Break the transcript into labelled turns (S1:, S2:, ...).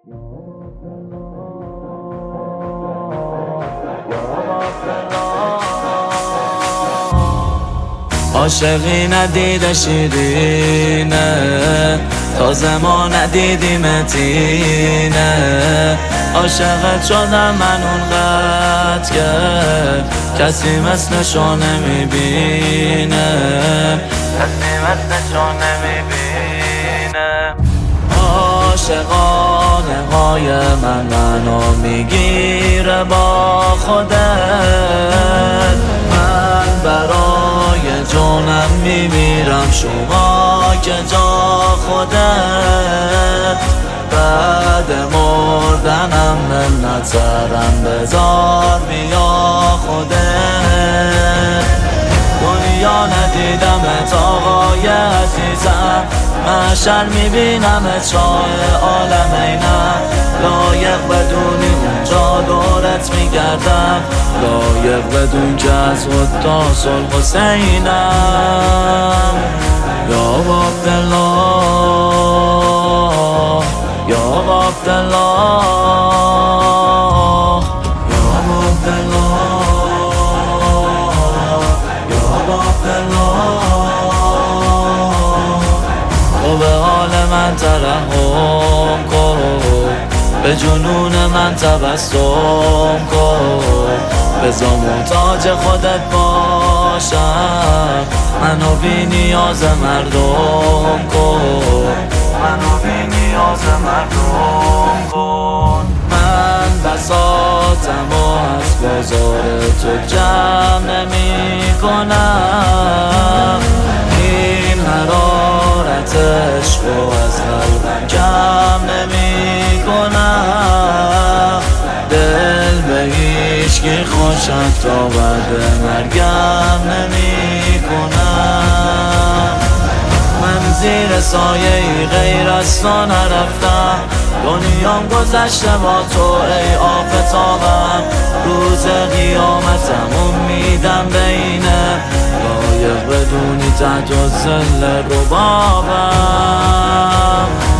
S1: عاشقی ندیده شیرینه، تازه ما ندیدیمتینه. عاشقت شدم من اونقدر که کسی مثلشو نمیبینه، کسی مثلشو نمیبینه. عاشقانه های منو میگیره با خودت، من برای جونم میمیرم، شما که جا خودت. بعد مردنم منت سرم بذار بیا خودت. دنیا ندیدمت آقای عزیزم، محشر میبینمت شاه عالم اینم. لایق بدونی اونجا دورت میگردم، لایق بدون که از خدا صلح حسینم. یا عبدالله، یا عبدالله، یا عبدالله، یا عبدالله. تو به حال من ترحم کن، به جنون من تبسم کن. بذار محتاج خودت باشم، منو بی نیاز مردم کن، منو بی نیاز مردم کن. من بساطم و از بازار تو جمع نمی کنم، این حرارت عشق و از قلبم کم نمی کنم. دل به هیچکی خوشم تا بعد مرگم نمی کنم. من زیر سایه ای غیر از تو نرفتم، دنیام گذشته با تو ای آفتابم. روز قیامتم امیدم بینه، لایق بدونی تحت الظل ربابم.